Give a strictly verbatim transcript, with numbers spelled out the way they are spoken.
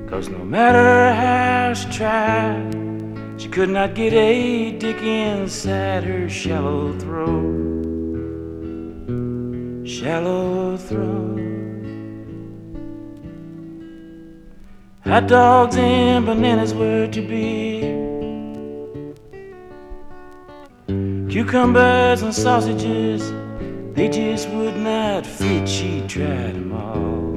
'cause no matter how she tried, she could not get a dick inside her shallow throat. Shallow throat. Hot dogs and bananas were to be. Cucumbers and sausages, they just would not fit. She tried them all.